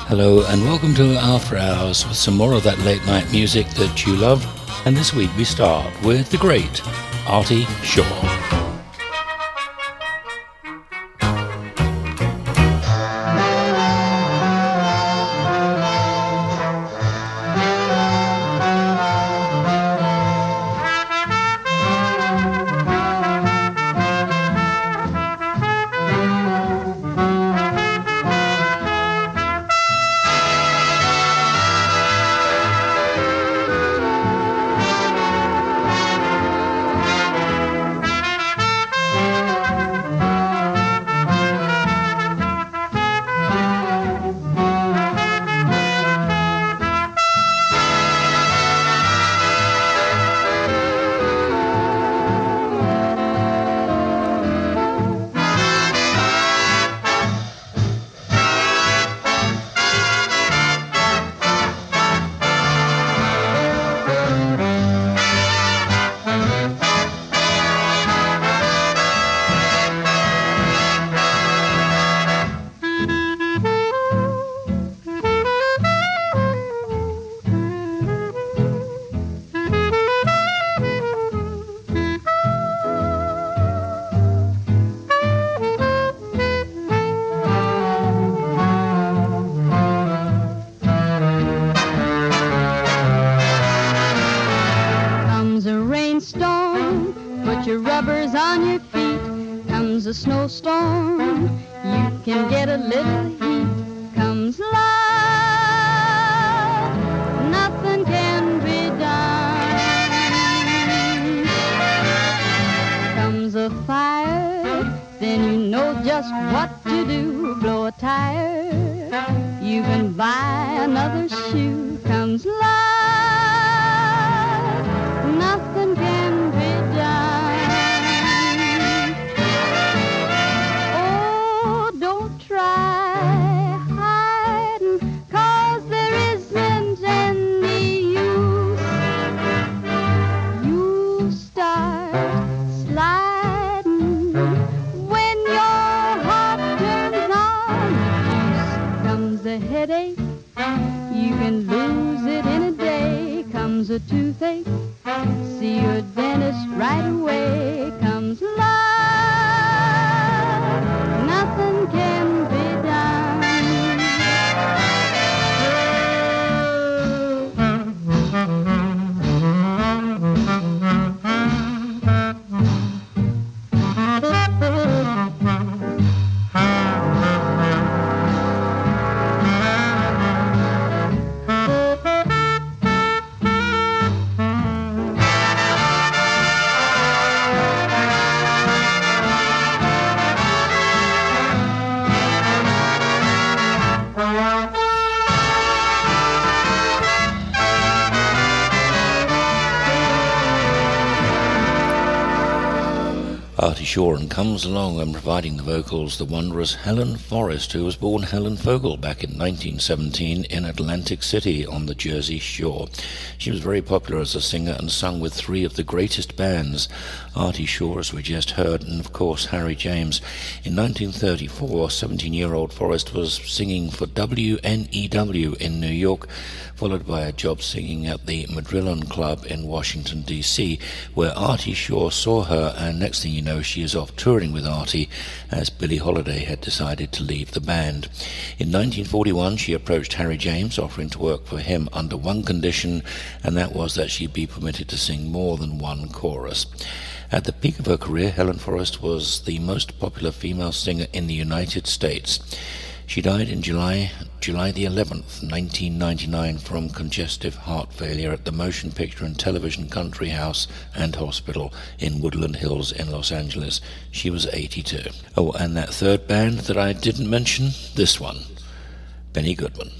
Hello and welcome to After Hours with some more of that late night music that you love. And this week we start with the great Artie Shaw. A snowstorm, you can get a little heat. Comes love, nothing can be done. Comes a fire, then you know just what to do. Blow a tire, you can buy another shoe. Comes love, nothing can be done. Headache, you can lose it in a day. Comes a toothache, see your dentist right away. Comes love, nothing can be Artie Shaw, and comes along and providing the vocals, the wondrous Helen Forrest, who was born Helen Fogel back in 1917 in Atlantic City on the Jersey Shore. She was very popular as a singer and sung with three of the greatest bands, Artie Shaw, as we just heard, and of course Harry James. In 1934, 17-year-old Forrest was singing for WNEW in New York, followed by a job singing at the Madrillen Club in Washington, D.C., where Artie Shaw saw her, and next thing you know, she is off touring with Artie, as Billie Holiday had decided to leave the band. In 1941, she approached Harry James, offering to work for him under one condition, and that was that she be permitted to sing more than one chorus. At the peak of her career, Helen Forrest was the most popular female singer in the United States. She died in July the 11th, 1999, from congestive heart failure at the Motion Picture and Television Country House and Hospital in Woodland Hills in Los Angeles. She was 82. Oh, and that third band that I didn't mention, this one, Benny Goodman.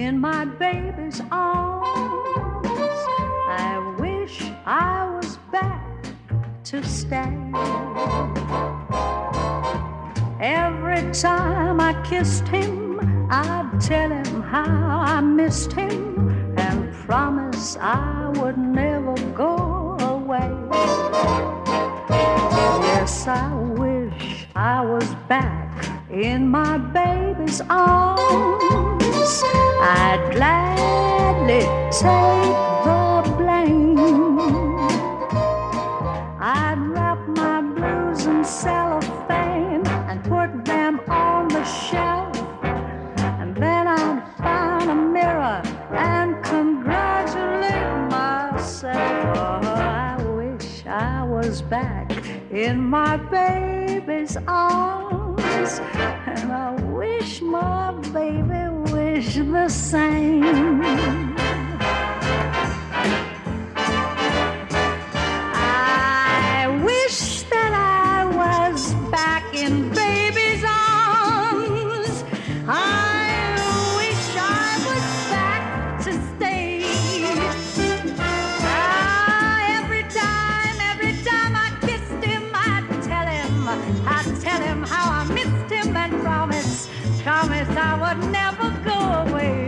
in my baby's arms. I wish I was back to stay. Every time I kissed him, I'd tell him how I missed him and promise I would never go away. Yes, I wish I was back in my baby's arms. I'd gladly take the blame. I'd wrap my blues in cellophane and put them on the shelf. And then I'd find a mirror and congratulate myself. Oh, I wish I was back in my baby's arms. And I wish my baby wished the same. I wish that I was back in baby's arms. I wish I was back to stay. Every time I kissed him, I'd tell him how I missed him and promise I would never go away.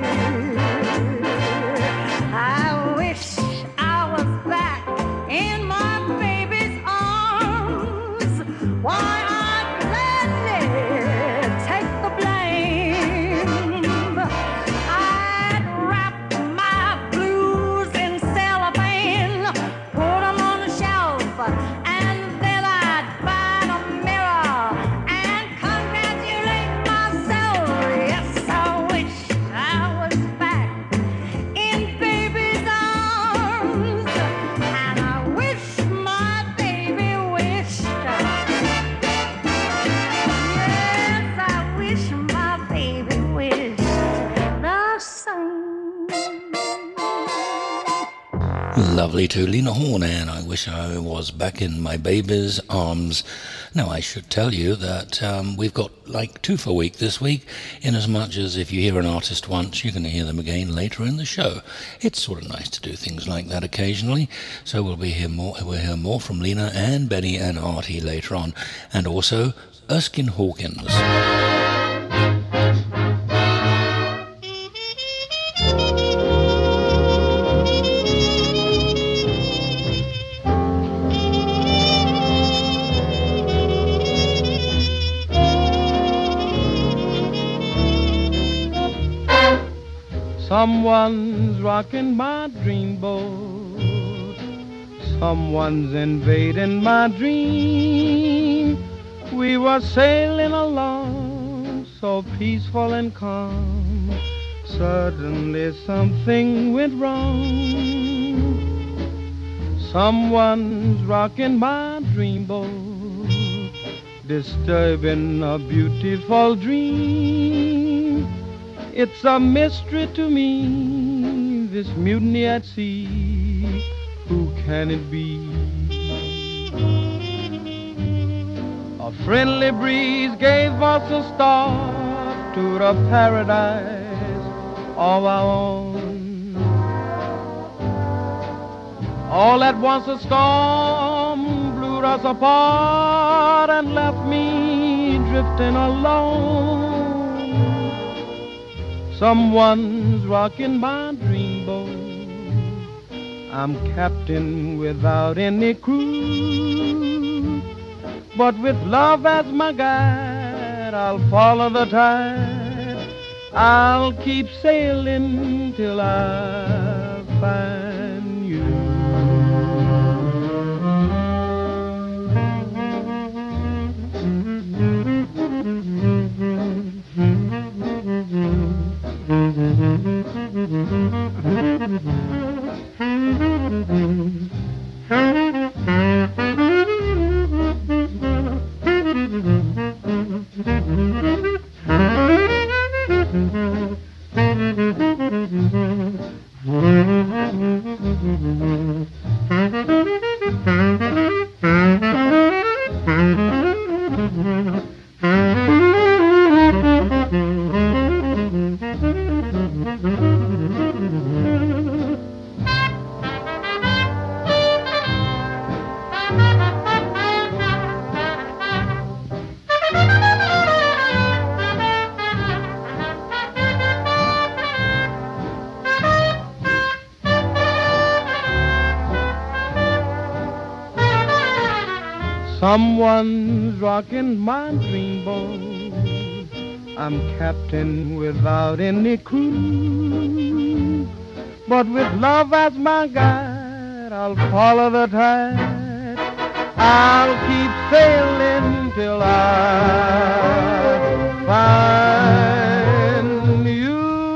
I wish I was back in my baby's arms. Why, I'd gladly take the blame. I'd wrap my blues in cellophane, put them on the shelf, and then I'd find a mirror and congratulate myself. Yes, I wish I was back in baby's arms, and I wish my baby wished. Yes, I wish my baby wished the same. Lovely to Lena Horne, and I wish I was back in my baby's arms. Now, I should tell you that we've got like 2 for a week this week, in as much as if you hear an artist once, you're going to hear them again later in the show. It's sort of nice to do things like that occasionally. So we'll hear more from Lena and Benny and Artie later on, and also Erskine Hawkins. Someone's rocking my dreamboat. Someone's invading my dream. We were sailing along, so peaceful and calm. Suddenly something went wrong. Someone's rocking my dreamboat, disturbing a beautiful dream. It's a mystery to me, this mutiny at sea. Who can it be? A friendly breeze gave us a start to the paradise of our own. All at once a storm blew us apart and left me drifting alone. Someone's rocking my dreamboat. I'm captain without any crew, but with love as my guide, I'll follow the tide. I'll keep sailing till I find you. Someone's rocking my dreamboat. I'm captain without any crew. But with love as my guide, I'll follow the tide. I'll keep sailing till I find you.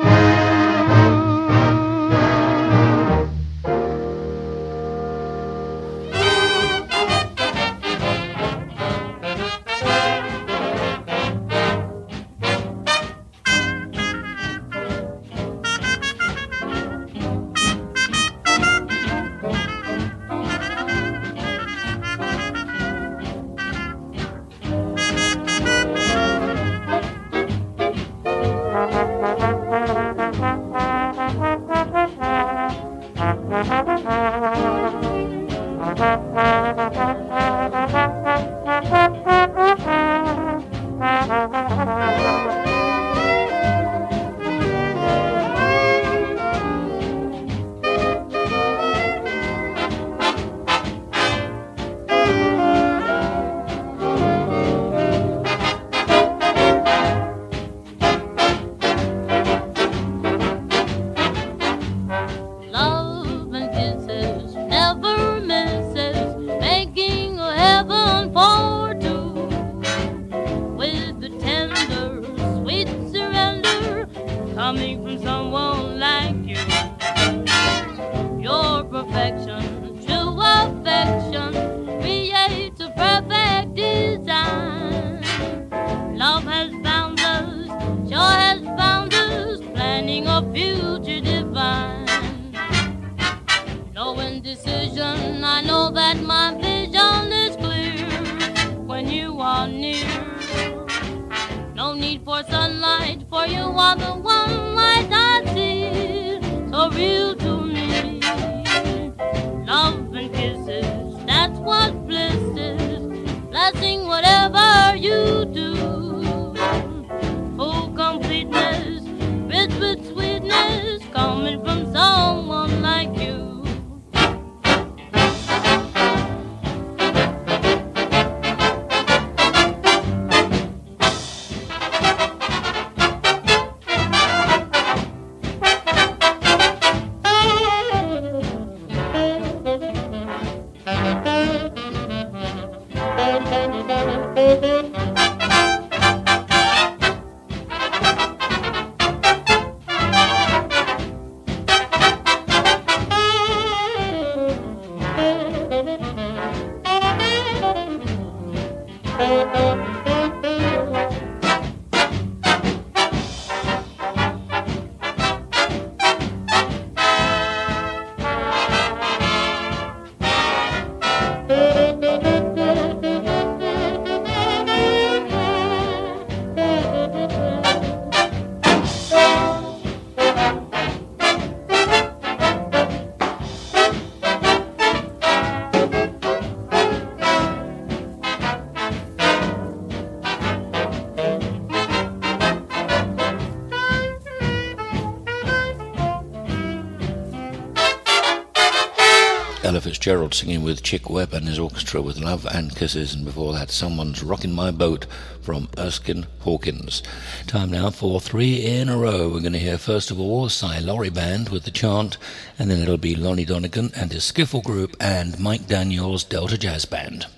Ella Fitzgerald singing with Chick Webb and his orchestra with Love and Kisses, and before that Someone's Rocking My Boat from Erskine Hawkins. Time now for three in a row. We're going to hear first of all Cy Laurie Band with The Chant, and then it'll be Lonnie Donegan and his Skiffle Group and Mike Daniels Delta Jazz Band.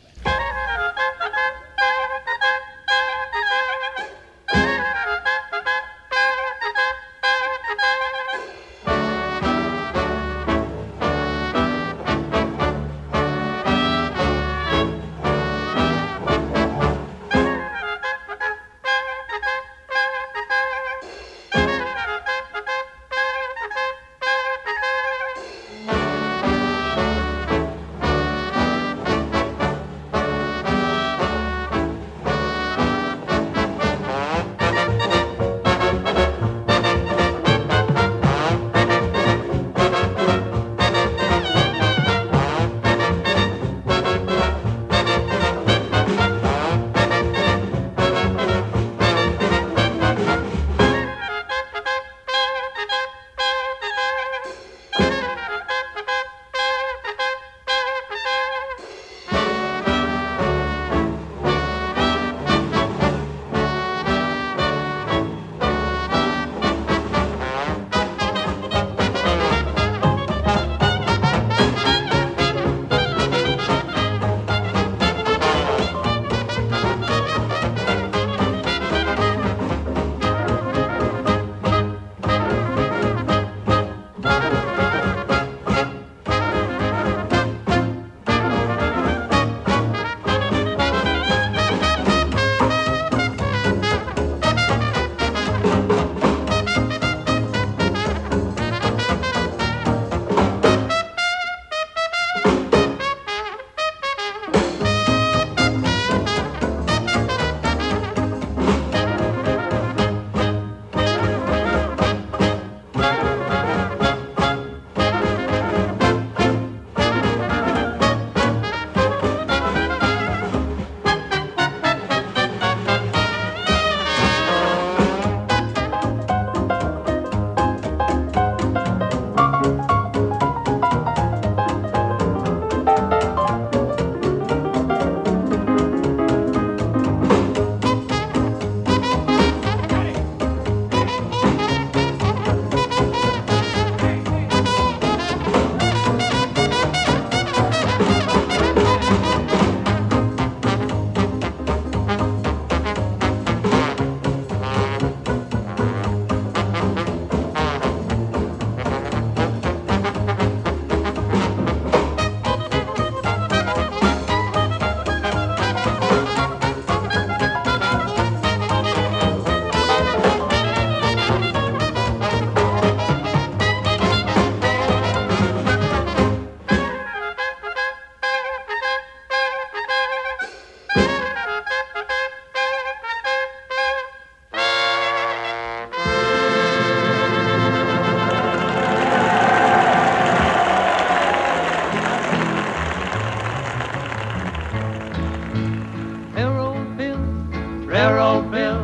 Railroad Bill.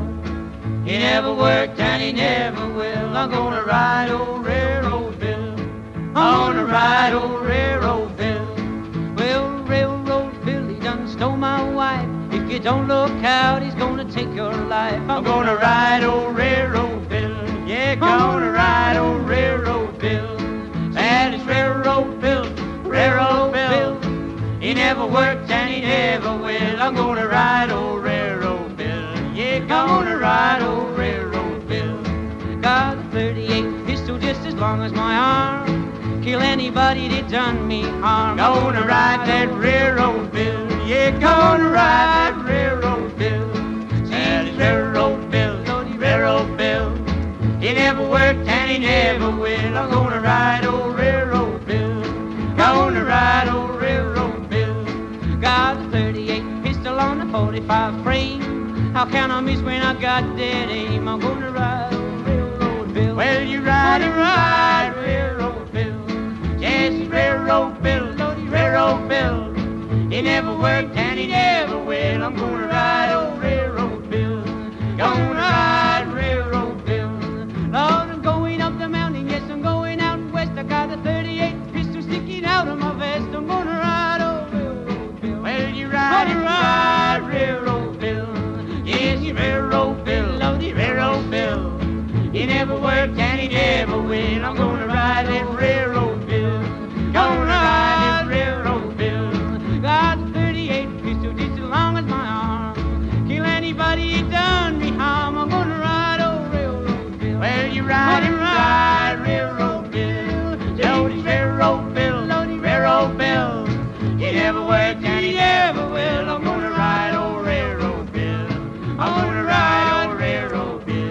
He never worked and he never will. I'm gonna ride old Railroad Bill. I'm gonna ride old Railroad Bill. Well, Railroad Bill, he done stole my wife. If you don't look out, he's gonna take your life. I'm gonna ride old Railroad Bill. Yeah, gonna ride old Railroad Bill. That is Railroad Bill, Railroad Bill. He never worked and he never will. I'm gonna ride old Railroad Bill. Yeah, gonna ride old Railroad Bill. Got a 38 pistol just as long as my arm. Kill anybody that done me harm. Gonna ride that Railroad Bill. Yeah, gonna ride that Railroad Bill. That is Railroad Bill, Railroad Bill. He never worked and he never will. I'm gonna ride old Railroad Bill. Gonna ride old Railroad Bill. Got a 38 pistol on a 45 frame. How can I miss when I got dead aim? I'm gonna ride old Railroad Bill. Well, you ride and ride Railroad Bill. Yes, Railroad Bill, Railroad Bill. He never worked and he never will. I'm gonna ride old Railroad Bill. Gonna ride Railroad Bill. Lord, I'm going up the mountain. Yes, I'm going out west. I got a 38 pistol sticking out of my vest. I'm gonna ride old Railroad Bill. Well, you ride and ride Railroad Bill. Yes, Railroad Bill, Lordy, Railroad Bill. He never worked and he never will. I'm gonna ride that Railroad Bill. Gonna ride that Railroad Bill. Got a 38 pistol just as long as my arm. Kill anybody that done me harm. I'm gonna ride old Railroad Bill. Well, you ride and ride Railroad Bill. Lordy, Railroad Bill, Lordy, Railroad Bill. He never worked and he never will. I'm gonna ride old Railroad Bill. I'm gonna ride old Railroad Bill.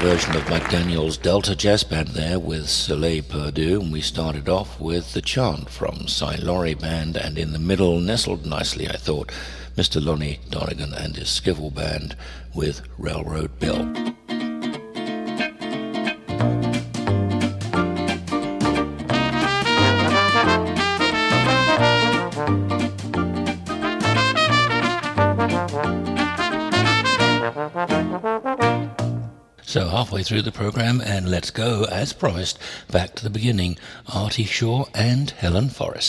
version of Mike Daniels' Delta Jazz Band there with Soleil Perdu, and we started off with The Chant from Cy Laurie Band, and in the middle, nestled nicely, I thought, Mr. Lonnie Donegan and his Skiffle Band with Railroad Bill. So halfway through the program, and let's go, as promised, back to the beginning, Artie Shaw and Helen Forrest.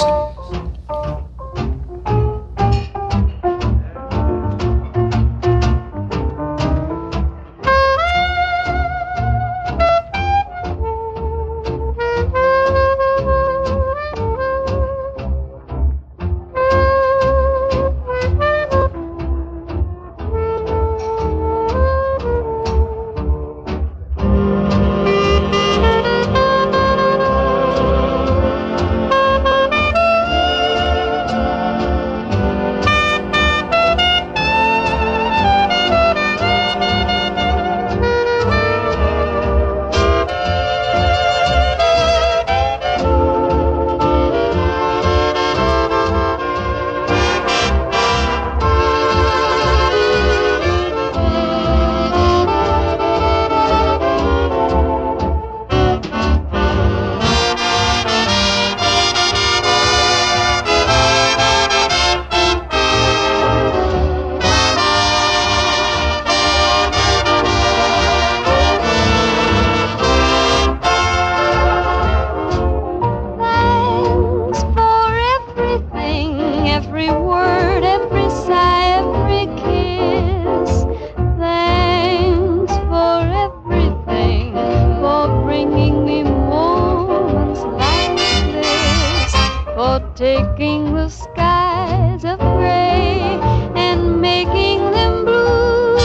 taking the skies of gray and making them blue,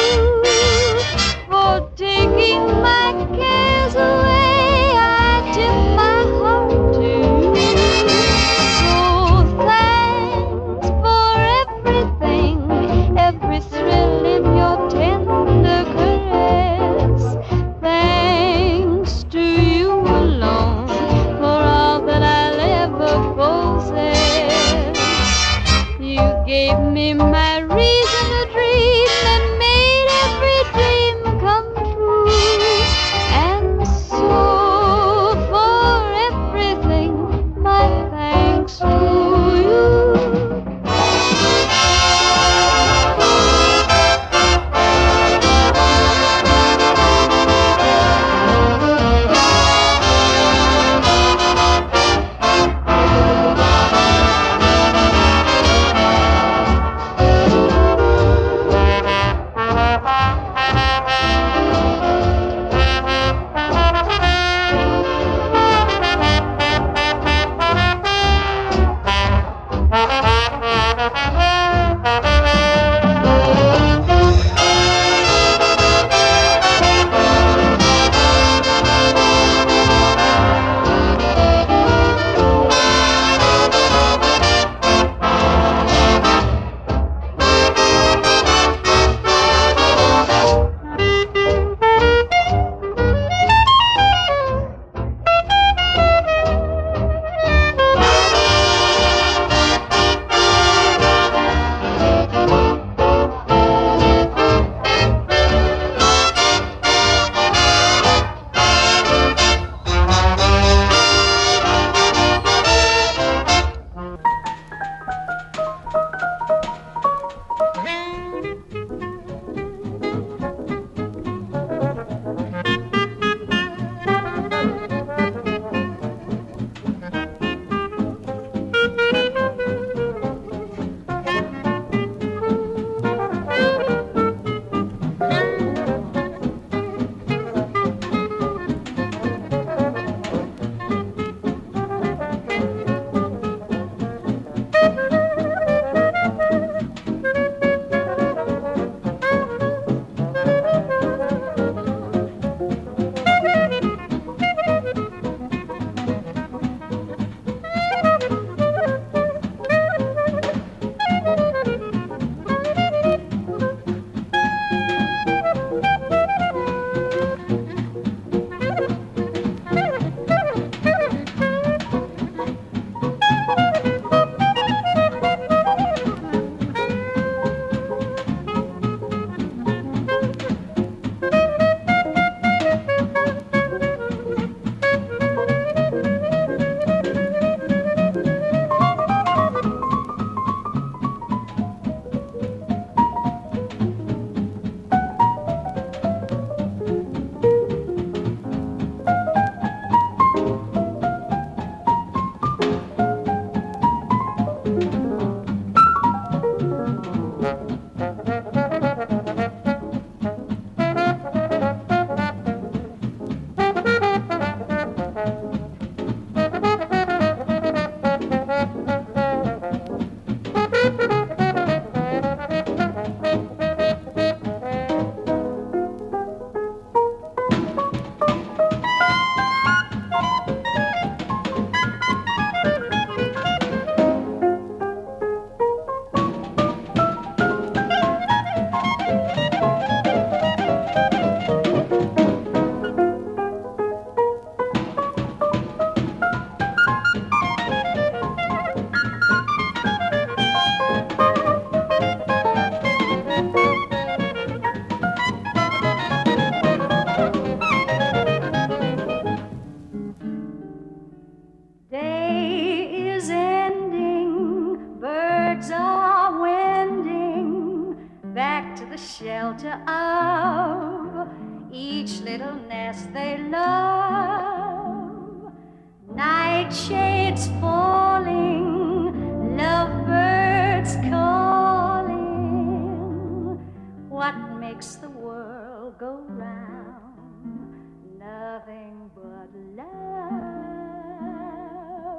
for taking my cares away. I tip my heart to you. So thanks for everything, every thrill in your tender caress. Thanks to you alone for all that I'll ever possess. You gave me my reason to dream and made every dream come true. And so for everything, my thanks to you. shelter of each little nest they love. Nightshades falling, lovebirds calling. What makes the world go round? Nothing but love.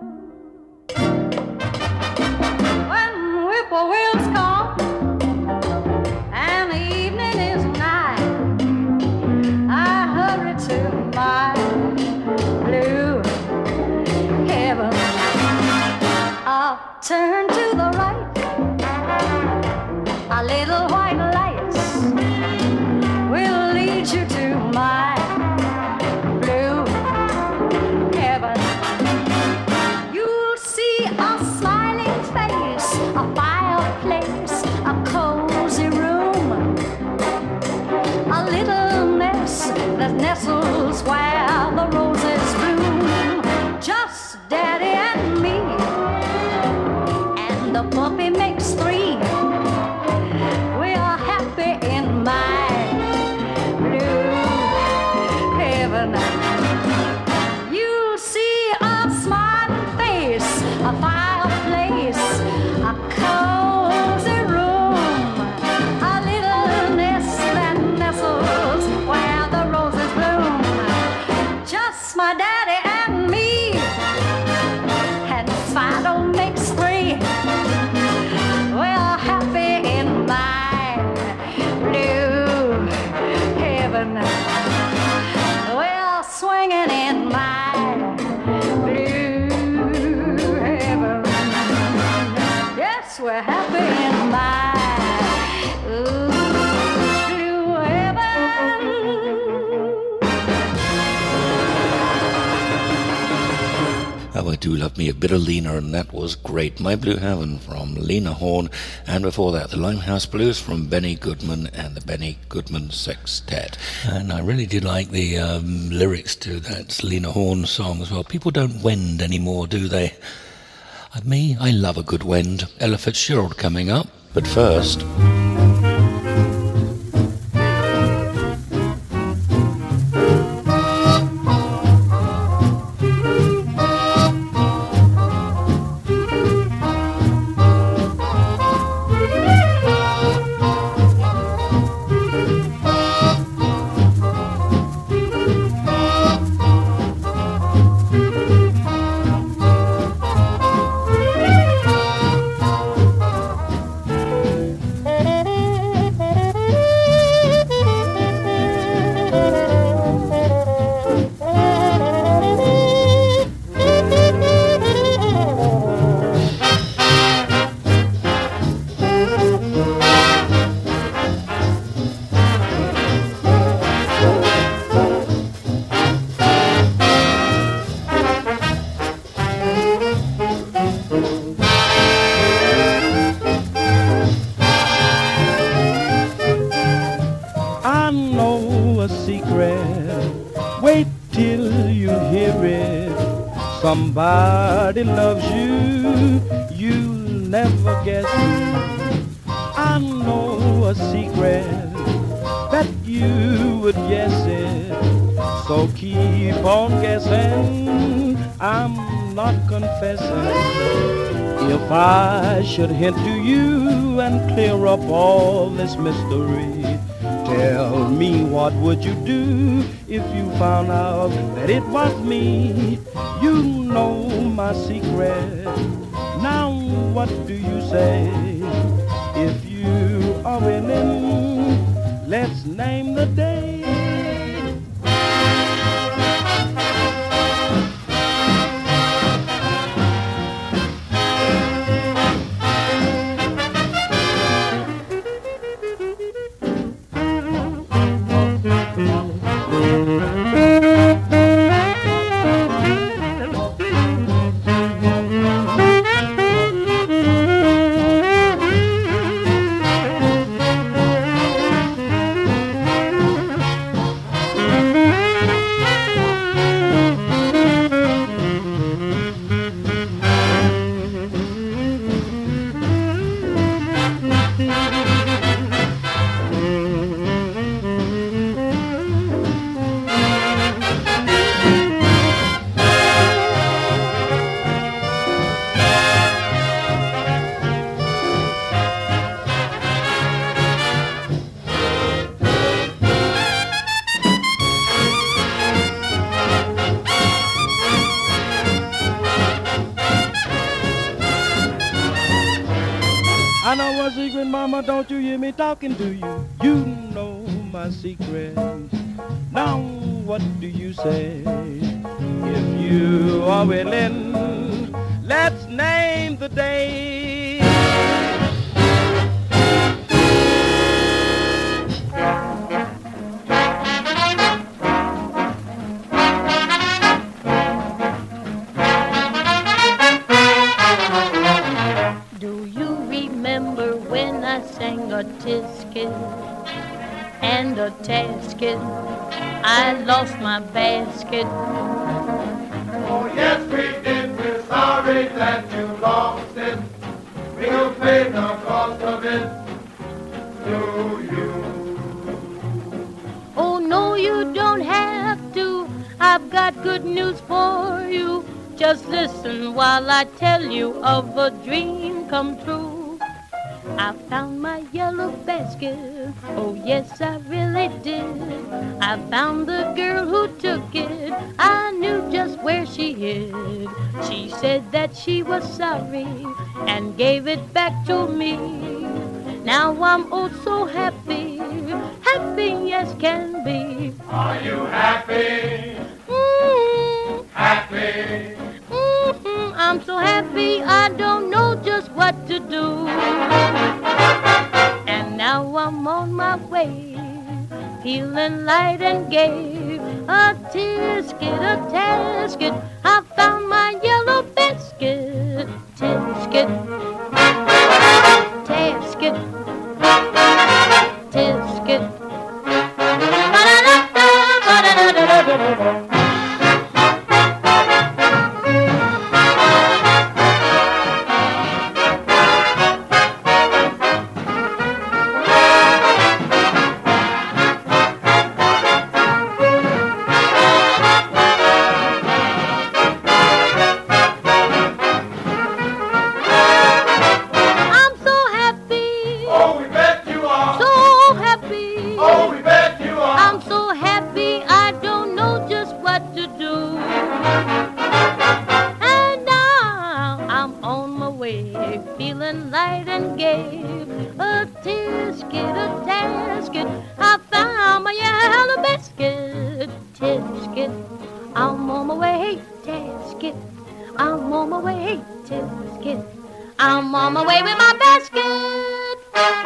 When whippoorwills call and the evening is nigh, I hurry to my blue heaven. I'll turn to the right, a little white lights will lead you to my blue heaven. You'll see a smiling face, a fireplace, a cozy room, a little nest that nestles where the roses bloom. Just Daddy and me, and the puppy makes three. We are happy in my blue heaven. You'll see a smiling face, a fireplace, a cozy room, a little nest that nestles where the roses bloom. Just my daddy and me, and Fido makes three. We're happy in my blue heaven. We're swinging in my blue heaven. Yes, we're happy in my blue heaven. Oh, I do love me a bit of Lena, and that was great. My Blue Heaven from Lena Horne, and before that, the Limehouse Blues from Benny Goodman and the Benny Goodman Sextet. And I really did like the lyrics to that Lena Horne song as well. People don't wend anymore, do they? Me, I love a good wend. Ella Fitzgerald coming up, but first... Somebody loves you, you'll never guess it. I know a secret that you would guess it. So keep on guessing, I'm not confessing. If I should hint to you and clear up all this mystery, tell me, what would you do if you found out that it was me? You know my secret. Now what do you say? If you are willing, let's name the day. I know a secret, mama, don't you hear me talking to you? You know my secret. Now what do you say? If you are willing, let's name the day. Do you remember when I sang a tisket and a tasket? I lost my basket. Oh, yes, we did. We're sorry that you lost it. We'll pay the cost of it to you. Oh, no, you don't have to. I've got good news for you. Just listen while I tell you of a dream come true. I found my yellow basket. Oh, yes, I really did. I found the girl who took it. I knew just where she hid. She said that she was sorry and gave it back to me. Now I'm oh so happy, happy as can be. Are you happy? Happy? I'm so happy I don't know just what to do. And now I'm on my way, feeling light and gay. A tisket, a tasket, I found my yellow basket. Tisket, tasket, tisket. Ba-da-da-da, ba-da-da-da-da-da. Feeling light and gay, a tisket, a tasket, I found my yellow basket. Tisket, I'm on my way, tasket, I'm on my way, tisket, I'm on my way with my basket.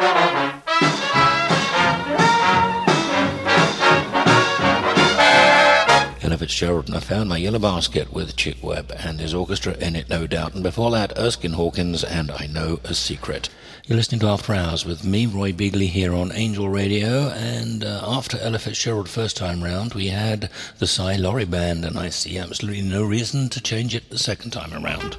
Ella Fitzgerald, and I found my yellow basket with Chick Webb and his orchestra in it, no doubt. And before that, Erskine Hawkins and I Know a Secret. You're listening to After Hours with me, Roy Beagley, here on Angel Radio. And after Ella Fitzgerald first time round, we had the Cy Laurie Band, and I see absolutely no reason to change it the second time around.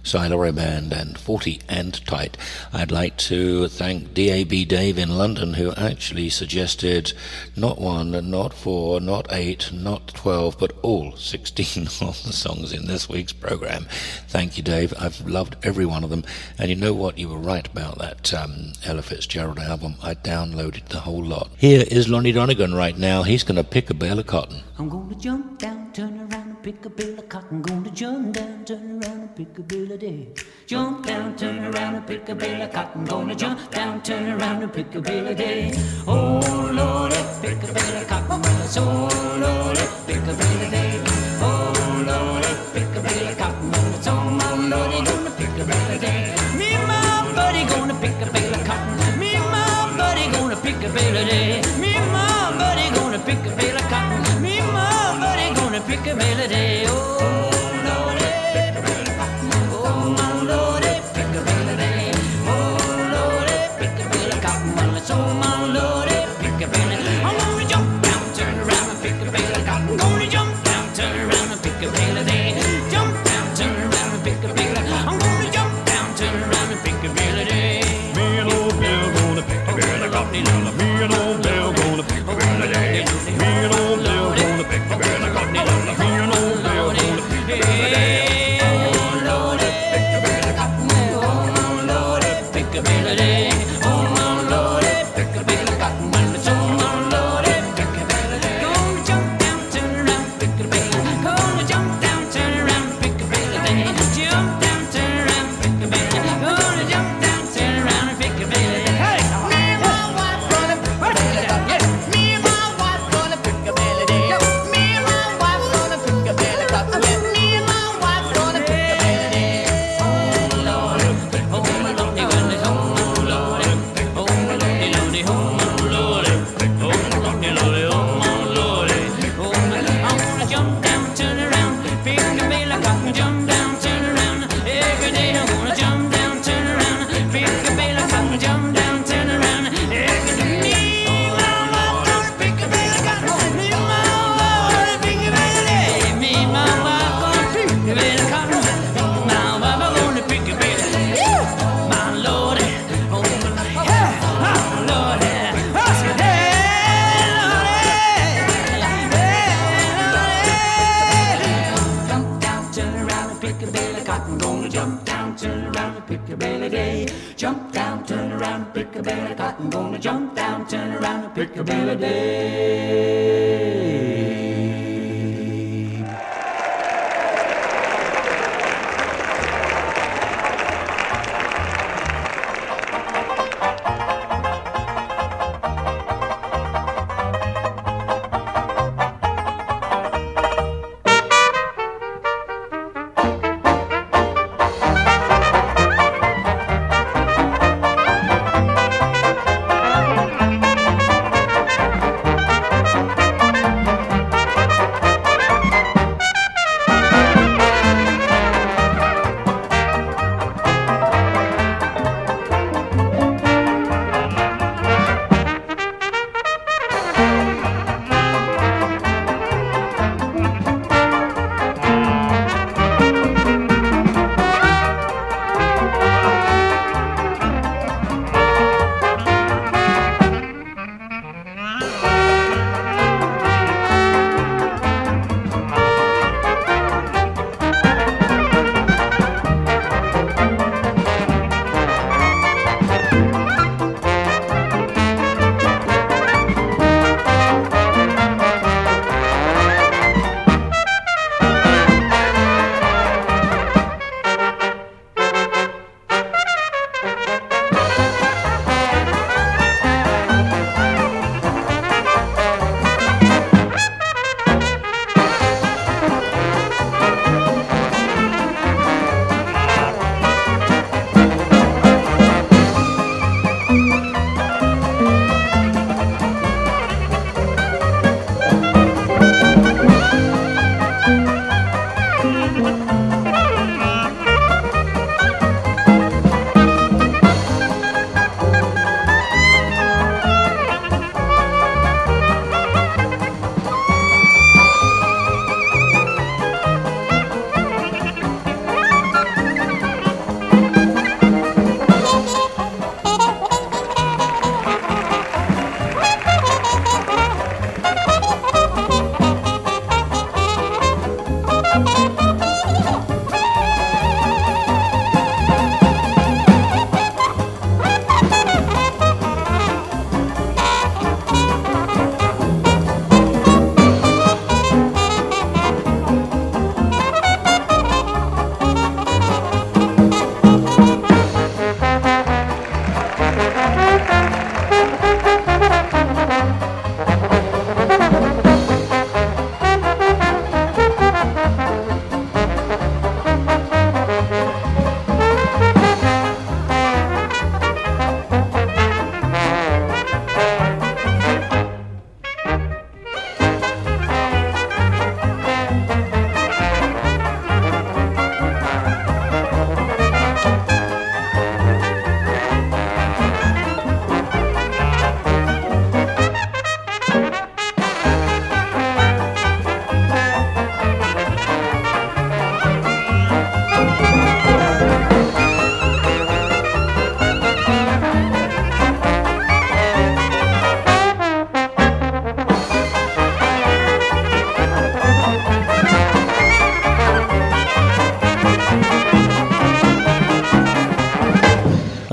Siler Band and 40 and Tight. I'd like to thank DAB Dave in London, who actually suggested not 1, not 4, not 8, not 12, but all 16 of the songs in this week's program. Thank you, Dave. I've loved every one of them. And you know what? You were right about that Ella Fitzgerald album. I downloaded the whole lot. Here is Lonnie Donegan right now. He's going to pick a bale of cotton. I'm gonna jump down, turn around and pick a bale of cotton. Gonna jump down, turn around and pick a bale of day. Jump down, turn around and pick a bale of cotton. Gonna jump down, turn around and pick a bale of day. Oh Lord, pick a bale of cotton. Oh Lord, pick a bale of day. Oh Lord, pick a bale of cotton. So my Lordy gonna pick a bale of day. Me and my buddy gonna pick a bale of cotton. Me and my buddy gonna pick a bale of day. Me and my buddy gonna pick a bale of cotton. Me and my buddy gonna pick a bale of day. Oh Lordy, oh my Lordy, pick a bale of day. Oh Lordy, pick a bale of cotton. So my Lordy, pick a bale of day. I'm gonna jump down, turn around and pick a bale of cotton. Gonna jump down, turn around and pick a bale of day. Jump down, turn around and pick a bale of day. I'm gonna jump down, turn around and pick a bale of day. Me and old Bill gonna pick a bale of cotton. Me and old Bill gonna pick a bale of day. Me and old Bill gonna pick a bale of cotton. Me and old Bill gonna pick a bale of day. Oh Lordy, pick a bale of cotton. Oh Lordy, pick a bale of day. Oh Lordy, pick a bale of cotton. So my Lordy, pick a bale of day. Gonna jump down, turn around, pick a bale. Gonna jump down, turn around, pick a bale of day. Jump down, turn around, pick a bale. Gonna jump down, turn around and pick a bale of day. Hey, me and my wife gonna pick a bale of day. Me and my wife gonna pick a bale of day. Me and my wife gonna pick a bale of cotton. Me and my wife gonna pick a bale of day. Oh Lordy, oh my Lordy, goodness, oh Lordy, oh my Lordy, Lordy, oh my Lordy, oh my Lordy, Lordy, oh my Lordy, oh my. I'm gonna jump down, turn around, pick a bale of cotton. Jump down, turn around, every day I'm gonna jump down, turn around, pick a bale of cotton. Jump down, turn around, every day. Me, my wife gonna pick a bale of cotton. Me, my Lord, pick a bale of day. Me, my wife gonna pick a bale of cotton. My wife gonna pick a bale of day. My Lordy, oh my Lord, yeah, my Lordy, I said, hey Lordy, jump down, turn around and pick a bale of cotton. Gonna jump down, turn around and pick a bale of day. Jump down, turn around and pick a bale of cotton. Gonna jump down, turn around and pick a bale of day.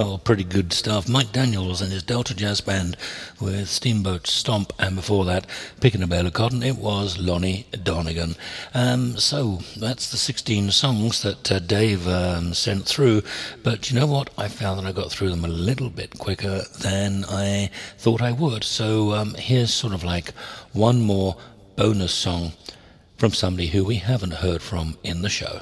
Oh, pretty good stuff. Mike Daniels and his Delta Jazz Band with Steamboat Stomp, and before that, Picking a Bale of Cotton, it was Lonnie Donegan. So that's the 16 songs that Dave sent through, but you know what? I found that I got through them a little bit quicker than I thought I would. So here's sort of like one more bonus song from somebody who we haven't heard from in the show.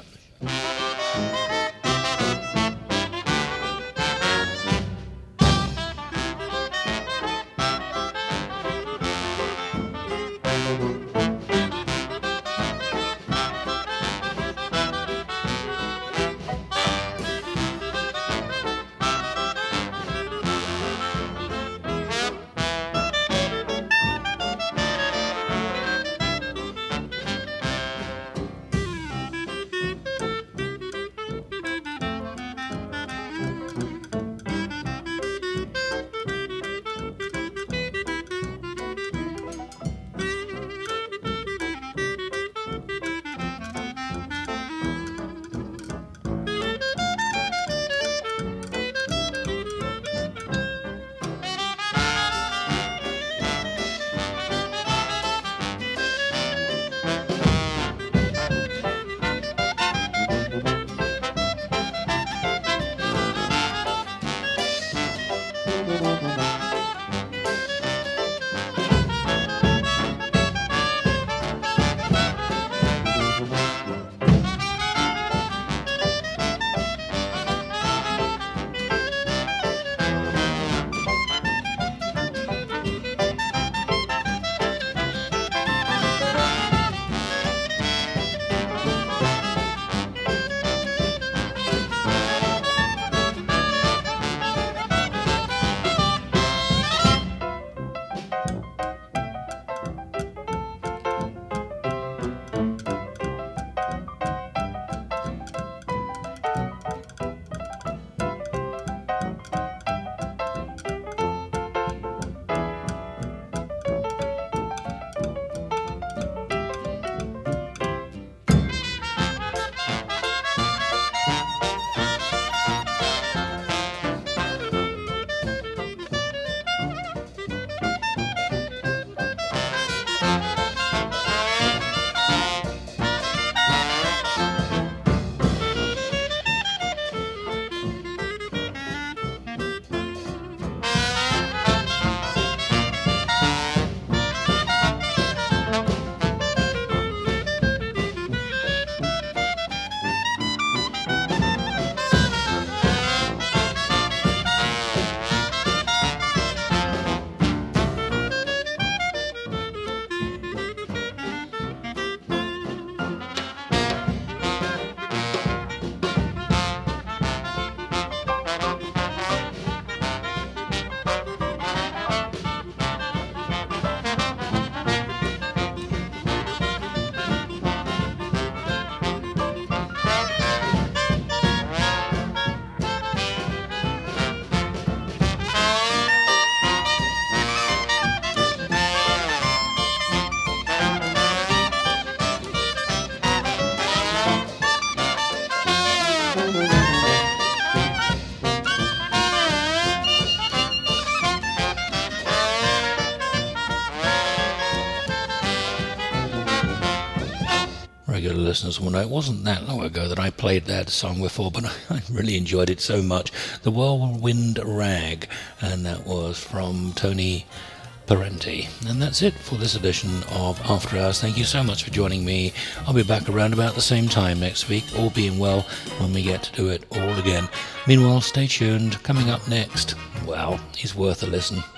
Regular listeners will know it wasn't that long ago that I played that song before, but I really enjoyed it so much. The Whirlwind Rag, and that was from Tony Parenti. And that's it for this edition of After Hours. Thank you so much for joining me. I'll be back around about the same time next week, all being well, when we get to do it all again. Meanwhile, stay tuned. Coming up next, well, he's worth a listen.